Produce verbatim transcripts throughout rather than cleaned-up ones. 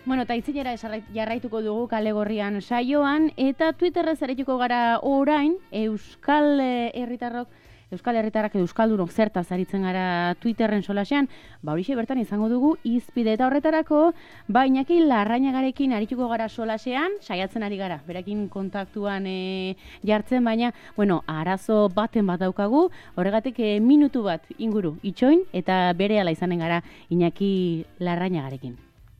Bueno, eta itzinera jarraituko dugu kale gorrian saioan, eta Twitterrez arituko gara orain, Euskal Herritarrok, Euskal Herritarrak edo Euskaldunok zertaz aritzen gara Twitterren solasean, ba horixe bertan izango dugu izpide eta horretarako, ba Iñaki Larrañagarekin arituko gara solasean, saiatzen ari gara, berekin kontaktuan e, jartzen, baina, bueno, arazo baten bat daukagu, horregatik e, minutu bat inguru itxoin, eta berehala izanen gara Iñaki Larrañagarekin.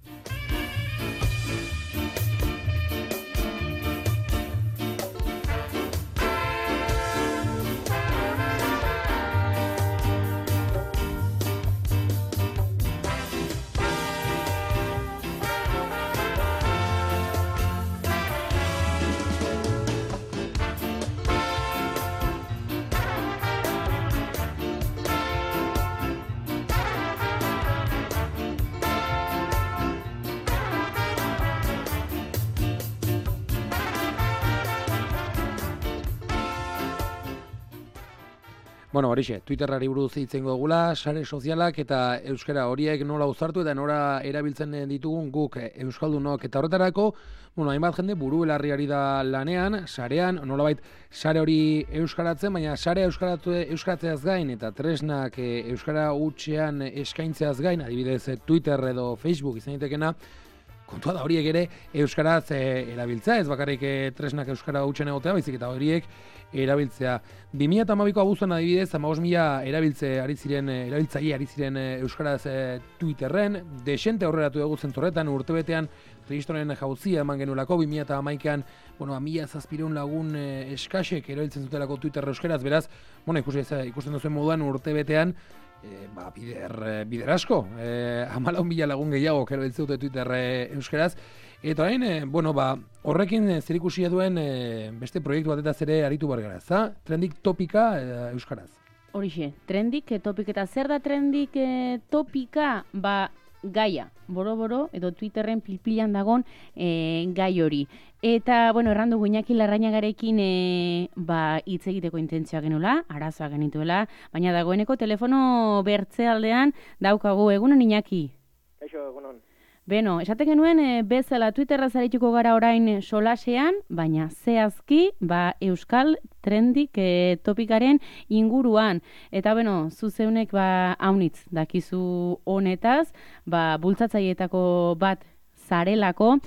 Bueno, horixe, Twitterrari buruz hitzen dugula, sare sozialak eta euskara horiek nola uztartu eta nora erabiltzen ditugun guk euskaldunok eta horretarako, bueno, hainbat jende burubelarriari da lanean, sarean, nolabait sare hori euskaratzen, baina sare euskaratu euskaratzeaz gain eta tresnak euskara hutsean eskaintzeaz gain, adibidez Twitter edo Facebook izan daitekena, kontua da horiek ere euskaraz e, erabiltzea, ez bakarrik e, tresnak euskara hutsen egotea, baizik eta horiek erabiltzea. bi mila hamabiko abuztuan adibidez, hamabost mila erabiltze ari ziren, erabiltzaile ari ziren e, euskaraz e, Twitterren, desente aurreratu dugu zentorretan, urtebetean registroren jauzia eman genuelako, bi mila hamaikaan, bueno, mila zazpireun lagun e, eskasek erabiltzen zutelako Twitter euskaraz, beraz, bueno, ikusten, ikusten duzuen moduan urtebetean, E, ba, bider, bider asko, e, hamalau mila lagun gehiago erabiltzen dute Twitter e, euskaraz, eta orain, e, bueno, ba, horrekin zerikusia duen e, beste proiektu batetaz ere aritu bar gara, za? Trendik topika e, euskaraz. Horixe, trendik topik eta zer da trendik e, topika, ba, gaia, boro-boro, edo Twitterren pilpilan dagon e, gai hori. Eta, bueno, errandu Iñaki Larrañagarekin e, ba, hitz egiteko intentzioa genula, arazoa genituela, baina dagoeneko telefono bertze aldean daukagu, egunon Iñaki? Kaixo, egunon. Beno, esaten genuen e, bezala Twitterra zarituko gara orain solasean, baina zehazki ba, Euskal Trendik e, topikaren inguruan. Eta beno, zuzeunek ba, haunitz dakizu honetaz, ba, bultzatzaietako bat zarelako.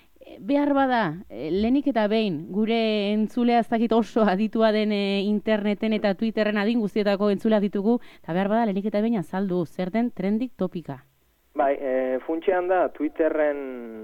Behar bada, lehenik eta behin, gure entzulea ez dakit oso aditua den e, interneten eta Twitterren adin guztietako entzulea ditugu, eta behar bada, lehenik eta behin azaldu, zer den Trendik topika. Bai, e, funtsean da, Twitterren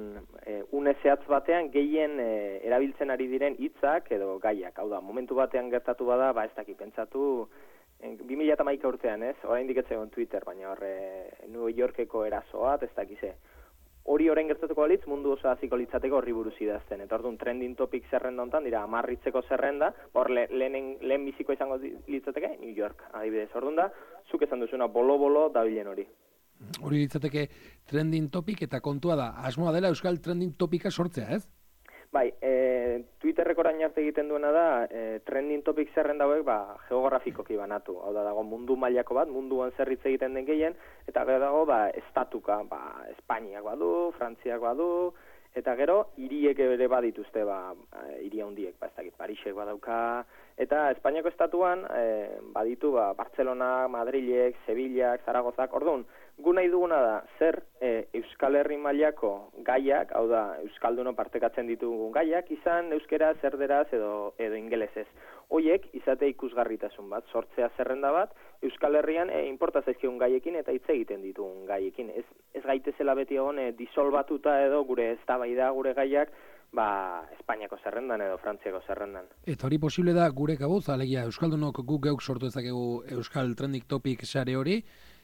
e, une zehatz batean gehien e, erabiltzen ari diren hitzak edo gaiak. Hau da, momentu batean gertatu bada, ba ez dakit, pentsatu, e, bi mila hamaika urtean, ez? Oraindik ez zegoen Twitter, baina horre New Yorkeko erasoa, ez dakize. Hori orain gertatuko balitz, mundu oso hasiko litzateko horri buruz idazten. Eta orduan trending topic zerrenda hontan dira hamarritzeko zerrenda, hor le, lehen, lehen biziko izango litzateke New York, adibidez. Orduan da, zuk esan duzuna bolo-bolo dabilen hori. Hori ditzateke trending topic eta kontua da, asmoa dela Euskal Trending Topika sortzea, ez? Bai, e, Twitterreko orain arte egiten duena da, e, trending topic zerrenda hauek ba, geografikoki banatu. Hau da, dago mundu mailako bat, munduan zerritz egiten den gehien, eta gero dago ba, estatuka, ba, Espainiak badu, Frantziak badu, eta gero hiriek ere badituzte, ba, hiri handiek, ba, ez dakit, Parisek badauka, eta Espainiako estatuan e, baditu ba, Bartzelona, Madrilek, Sevillak, Zaragozak, orduan, gu nahi duguna da, zer e, Euskal Herri mailako gaiak, hau da, Euskalduno partekatzen ditugun gaiak, izan euskeraz, erderaz edo, edo ingelesez. Hoiek, izate ikusgarritasun bat, sortzea zerrenda bat, Euskal Herrian e, inporta zaizkigun gaiekin eta hitz egiten ditugun gaiekin. Ez, ez gaitezela beti egon e, disolbatuta edo gure eztabaida gure gaiak, ba, Espainiako zerrendan edo Frantziako zerrendan. Eta hori posible da gure kabuz, alegia Euskaldunok guk geuk sortu ezakegu Euskal Trending Topic sare hori,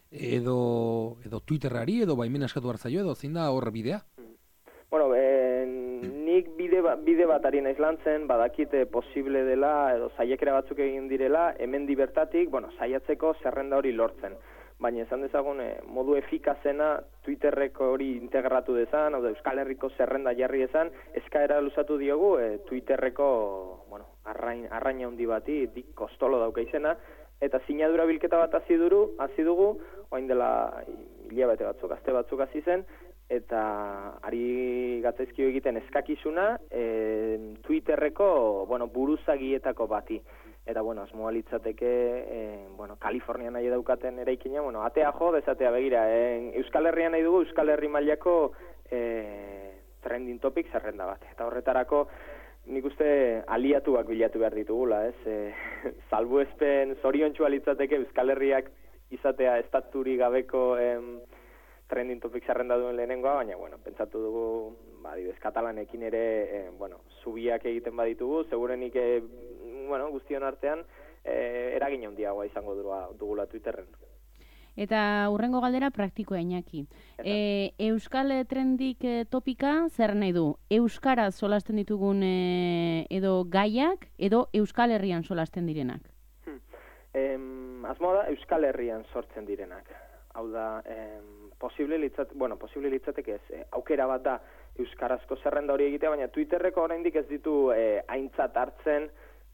edo, edo Twitterrari, edo baimen askatu hartzaio, edo zein da hor bidea? Bueno, e, nik bide, ba, bide bat ari naiz lantzen, badakite posible dela, edo saiakera batzuk egin direla, hemen bertatik, bueno, saiatzeko zerrenda hori lortzen. Baina esan dezagun, e, modu efikazena Twitterreko hori integratu dezan, hau da Euskal Herriko zerrenda jarri dezan, eskaera luzatu diogu e, Twitterreko, bueno, arrain, arraina handi bati, dik kostolo dauka izena, eta sinadura bilketa bat hasi duru, hasi dugu, orain dela hilabete batzuk, aste batzuk hasi zen, eta ari gatzaizkio egiten eskakizuna e, Twitterreko, bueno, buruzagietako bati. Eta, bueno, asmoa litzateke, e, bueno, Kalifornian nahi daukaten eraikina, bueno, atea jo, bezatea begira, e, Euskal Herrian nahi dugu, Euskal Herri mailako e, trending topic zerrenda bat. Eta horretarako, nik uste aliatuak bilatu behar ditugula, ez? E, salbuespen zoriontsua litzateke Euskal Herriak izatea estaturi gabeko em, trending topic zerrenda duen lehenengoa, baina, bueno, pentsatu dugu, ba, adibidez, katalanekin ere, eh, bueno, zubiak egiten baditugu, segurenik, eh, bueno, guztion artean, eh, eragin handiagoa izango dugula, dugula Twitterren. Eta hurrengo galdera praktikoa, Iñaki. E, Euskal trendik e, topika zer nahi du? Euskaraz solasten ditugun e, edo gaiak, edo Euskal Herrian solasten direnak? Hmm. Em, asmoa da Euskal Herrian sortzen direnak. Hau da, em, posible litzat, bueno, posible litzateke ez, eh, aukera bat da euskarazko zerrenda hori egitea, baina Twitterreko oraindik ez ditu eh, aintzat hartzen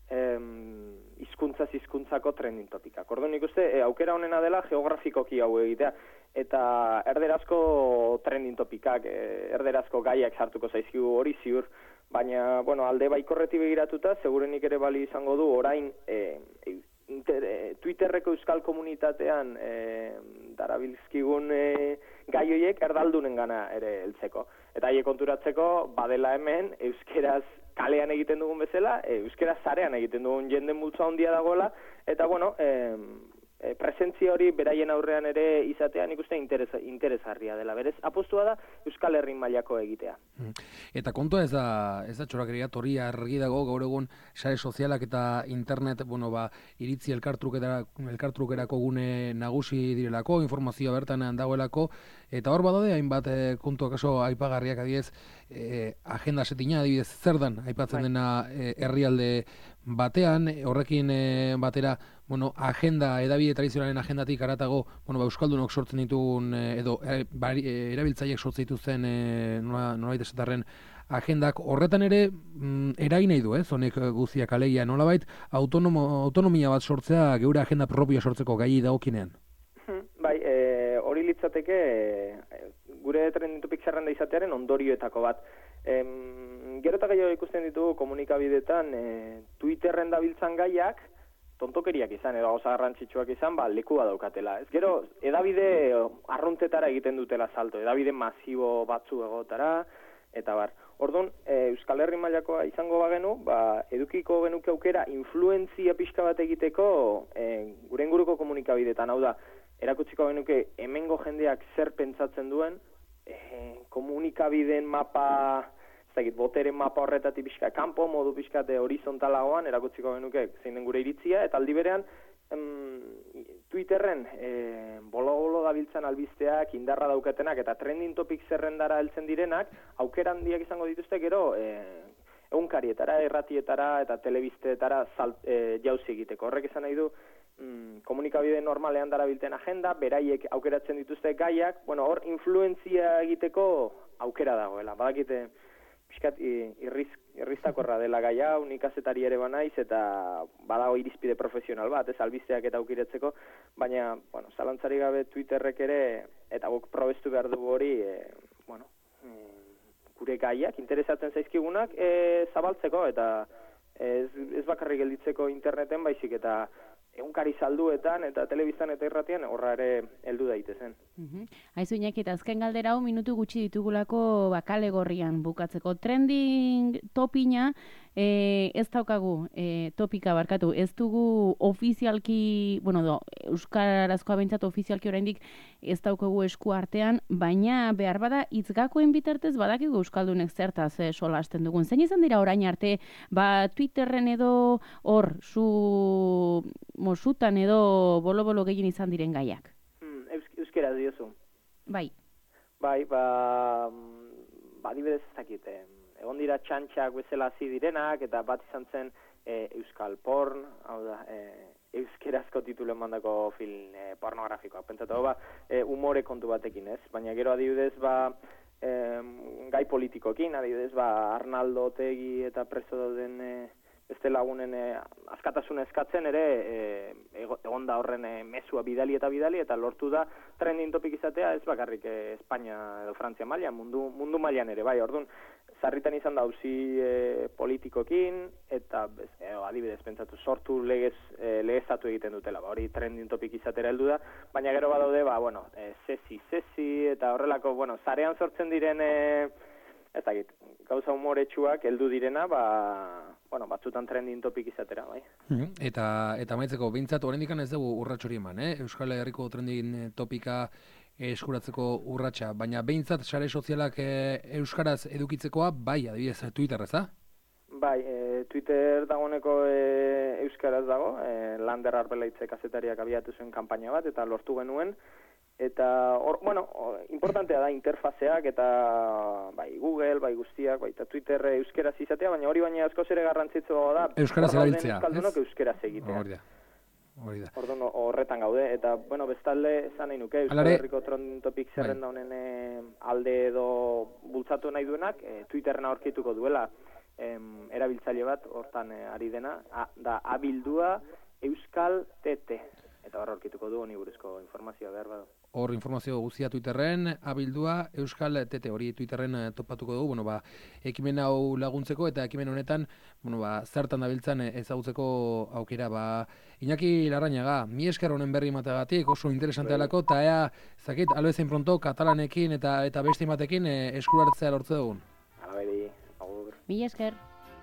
em, hizkuntzaz hizkuntzako trending topikak. Orduan nik uste, eh, aukera honena dela geografikoki hau egitea, eta erderazko trending topikak, eh, erderazko gaiak sartuko zaizkigu hori ziur, baina, bueno, alde baikorreti begiratuta, segurenik ere bali izango du orain eh, Inter, eh, Twitterreko euskal komunitatean eh, darabilzkigun eh, gai horiek erdaldunen gana ere heltzeko. Eta haiek konturatzeko badela hemen euskeraz kalean egiten dugun bezala, eh, euskeraz zarean egiten dugun jende multzo handia dagoela, eta bueno, eh, eh, presentzia hori beraien aurrean ere izatea nik uste interes, interesgarria dela. Berez, apostua da Euskal Herri mailako egitea. Eta kontua ez da, ez da txorakeria, hori argi dago gaur egun sare sozialak eta internet, bueno, ba, iritzi elkartrukerako gune nagusi direlako, informazioa bertan dagoelako, eta hor badaude hainbat e, kontu akaso aipagarriak adiez, e, agenda setina adibidez zer dan aipatzen Bai. dena e, herrialde batean, horrekin e, batera, bueno, agenda, edabide tradizionalen agendatik aratago, bueno, ba, euskaldunok sortzen ditugun, e, edo e, bari, e, erabiltzaileek sortzen dituzten e, nola, nolabait esatarren agendak, horretan ere mm, eragin nahi du, ez, honek guztiak alegia, nolabait, autonomo, autonomia bat sortzea, geure agenda propioa sortzeko gai dagokinean. Bai, e, hori litzateke, e, gure trending topic zerrenda izatearen ondorioetako bat. Em, gero eta gehiago ikusten ditugu komunikabidetan e, Twitterren dabiltzan gaiak, tontokeriak izan, edo gauza garrantzitsuak izan, ba, lekua daukatela. Ez gero, edabide arruntetara egiten dutela salto, edabide masibo batzu egotara, eta bar. Orduan, e, Euskal Herri mailakoa izango bagenu, ba, edukiko genuke aukera influentzia pixka bat egiteko e, gure inguruko komunikabidetan, hau da, erakutsiko genuke hemengo jendeak zer pentsatzen duen, e, komunikabideen mapa, ez dakit, boteren mapa horretatik pixka kanpo, modu pixkate horizontalagoan, erakutsiko genuke zein den gure iritzia, eta aldi berean, em, Twitterren e, bolo-bolo dabiltzan albisteak, indarra daukatenak, eta trending topic zerrendara heltzen direnak, aukera handiak izango dituzte gero, e, egunkarietara, erratietara eta telebisteetara e, jauzi egiteko. Horrek izan nahi du, mm, komunikabide normalean darabilten agenda, beraiek aukeratzen dituzte gaiak, bueno, hor influentzia egiteko aukera dagoela. Badakite, pixkat irriz, irriztakorra dela gai hau, nik kazetari ere banaiz, eta badago irizpide profesional bat, ez albisteak eta aukiretzeko, baina, bueno, zalantzari gabe Twitterrek ere, eta guk probestu behar dugu hori, e, bueno, e, gure gaiak, interesatzen zaizkigunak, e, zabaltzeko, eta ez, ez bakarrik gelditzeko interneten, baizik eta egunkari salduetan eta telebistan eta irratian horra ere heldu daitezen. Uh-huh. Aizu Iñaki, eta azken galdera hau minutu gutxi ditugulako bakale gorrian bukatzeko. Trending topina e, ez daukagu e, topika barkatu, ez dugu ofizialki, bueno, do, euskarazkoa behintzat ofizialki oraindik ez daukagu esku artean, baina behar bada hitzgakoen bitartez badakigu euskaldunek zertaz e, solasten dugun. Zein izan dira orain arte, ba Twitterren edo hor, zu mosutan edo bolo-bolo gehien izan diren gaiak? Hmm, eus, euskera diozu. Bai. Bai, ba, ba dibidez ez dakit, egon dira txantxak bezala hasi direnak, eta bat izan zen e, euskal porn, hau da, e, euskerazko titulu emandako film e, pornografikoa. Pentsatu, ba, e, umore kontu batekin, ez? Baina gero adibidez, ba, e, gai politikoekin, adibidez, ba, Arnaldo Otegi eta preso dauden e, beste lagunen e, askatasuna eskatzen ere e, egon da horren e, mesua bidali eta bidali eta lortu da trending topic izatea ez bakarrik e, Espainia edo Frantzia mailan, mundu, mundu mailan ere, bai, orduan, sarritan izan da auzi e, politikokin eta e, adibidez pentsatu sortu legez e, legezatu egiten dutela, ba, hori trending topic izatera heldu da, baina gero badaude, ba, bueno, e, sesi, sesi eta horrelako, bueno, zarean sortzen diren e, ez dakit, gauza humoretsuak heldu direna, ba, bueno, batzutan trending topic izatera, bai. Eta eta maitzeko behintzat oraindik ez dugu urrats hori eman, eh? Euskal Herriko trending topika eskuratzeko urratsa, baina behintzat sare sozialak e, euskaraz edukitzekoa, bai, adibidez Twitter, ez da? Bai, e, Twitter dagoeneko e, euskaraz dago, e, Lander Arbelaitze kazetariak abiatu zuen kanpaina bat, eta lortu genuen, eta, or, bueno, or, importantea da interfazeak eta bai Google, bai guztiak, bai eta Twitter euskeraz izatea, baina hori baina askoz ere garrantzitsua da euskaraz erabiltzea, euskaldunok euskaraz egitea. Hori da. Hori da. Orduan horretan gaude eta bueno, bestalde esan nahi nuke Euskal Herriko trending topic zerrenda honen e, alde edo bultzatu nahi duenak, e, Twitterren aurkituko duela em, erabiltzaile bat hortan e, ari dena, a, da abildua Euskal T T. Eta hor aurkituko du honi buruzko informazioa behar badu. Hor informazio guztia Twitterren, abildua Euskal T T, hori Twitterren topatuko dugu, bueno, ba, ekimen hau laguntzeko eta ekimen honetan, bueno, ba, zertan dabiltzan ezagutzeko aukera, ba, Iñaki Larrañaga, mi esker honen berri emateagatik, oso interesante alako, eta ea, zakit, albezain pronto, katalanekin eta eta beste batekin eskulartzea lortze dugun. Alabedi, agur. Mi esker.